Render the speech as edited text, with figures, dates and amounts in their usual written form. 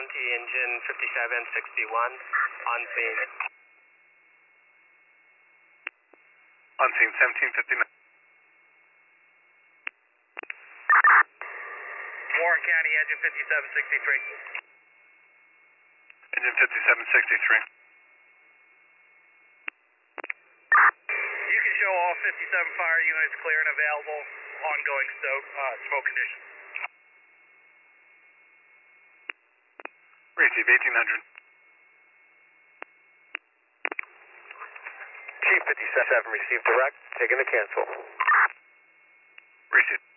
County Engine 5761 on scene. On scene 1759. Warren County Engine 5763. Engine 5763. You can show all 57 fire units clear and available. Ongoing smoke conditions. Receive 1800. Chief 57 received direct, taking the cancel. Receive.